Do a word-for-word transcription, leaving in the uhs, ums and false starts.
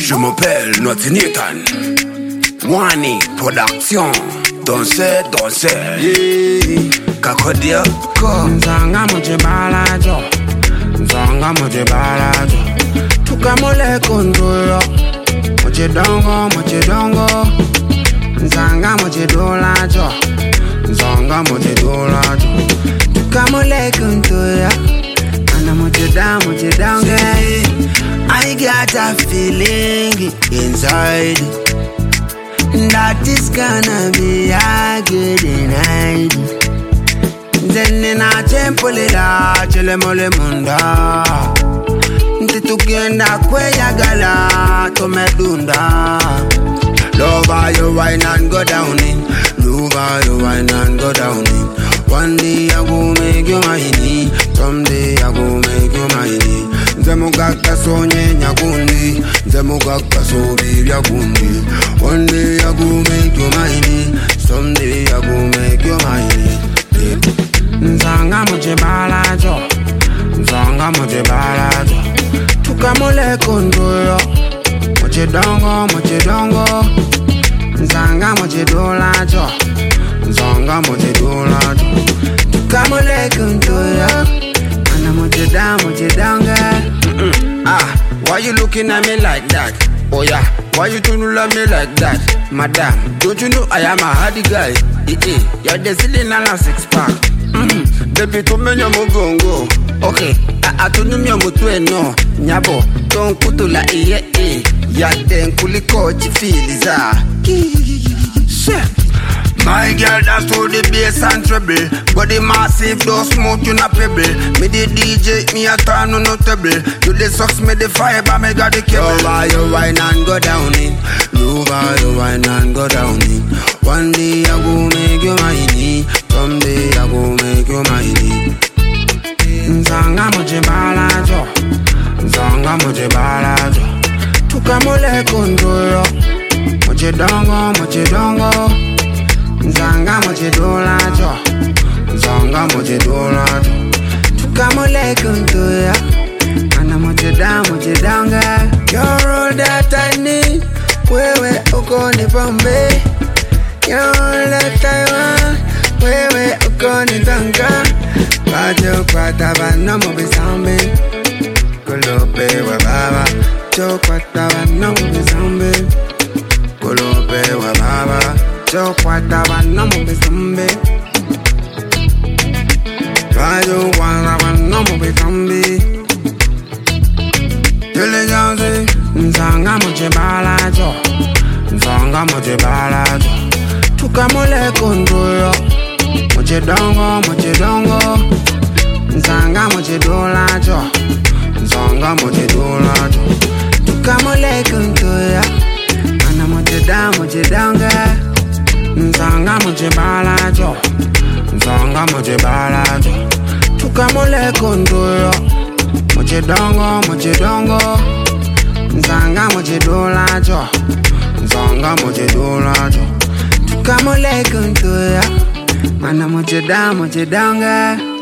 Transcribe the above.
Je m'appelle Naughty Nathan. Wani Production. Danser, danser. Yeah. Kakodia. Nzanga moje balajo. Nzanga moje balajo. Tukamole kondolo. Moje dongo, moje dongo. Nzanga moje dolajo. Nzanga moje dolajo. Tukamole kondolo. Ana moje da, moje dongo. I got a feeling inside that is gonna be a good night. Then in a temple la chele mole munda. Ntitukenda kwe ya gala to medunda. Lover you wine and go down in. Lover you wine and go down in. One day I go make you mine. Someday I go make you mine. Zemugaka so nyenya kundi. Zemugaka so bibya kundi. One day I go make you mine. Someday I go make you mine. Nzanga moje balajo. Nzanga moje balajo. Tukamole kondolo. Moje dongo, moje dongo. Nzanga moje dolajo. Nzanga moje dolajo. Tukamole kondolo. Ana moje da, moje donga. Ah, why you looking at me like that? Oh yeah, why you don't love me like that? Madam, don't you know I am a hardy guy? Eh eh, you're the ceiling and a six pack. Mm, baby, to me your mugongo. Okay, I don't know your mutu no. Nyabo, don't put to la eh eh. Ya den kuliko chifiliza. Shit. My girl dance to the bass and treble. Body massive, don't smoke you not pebble. Me the D J, me a turn on no table. You the socks, me the fiber, me got the cable. Over you wine and go down in. Over you wine and go down in. One day I go make you mine. Someday I go make you mine. Nzanga moje balajo. Nzanga moje balajo. Tukamole kondolo. Moje dongo, moje dongo. Nzanga moje dolajo. Nzanga moje dolajo. Tukamole kuntuya. Ana moje da, moje danga. You're all that I need. Wewe uko ni pombe. You're all that I want. Wewe uko ni tanga. Bajo kwata bana mo bisambe. Kolope wa baba. Jo kwata bana mo bisambe. Kolope wa baba. Yo kwata bana mo bisambe. Bajo kwata bana mo bisambe. Yele janze. Nzanga moje balajo. Nzanga moje balajo. Tukamole kondolo. Moje dongo, moje dongo. Nzanga moje dolajo. Nzanga moje dolajo. Tukamole kondolo. Ana moje da, moje donga. Nzanga moje balajo. Nzanga moje balajo. Tukamole kondolo. Moje dongo, moje dongo. Nzanga moje dolajo. Nzanga moje dolajo. Tukamole kondolo. Mana moje da, moje donga.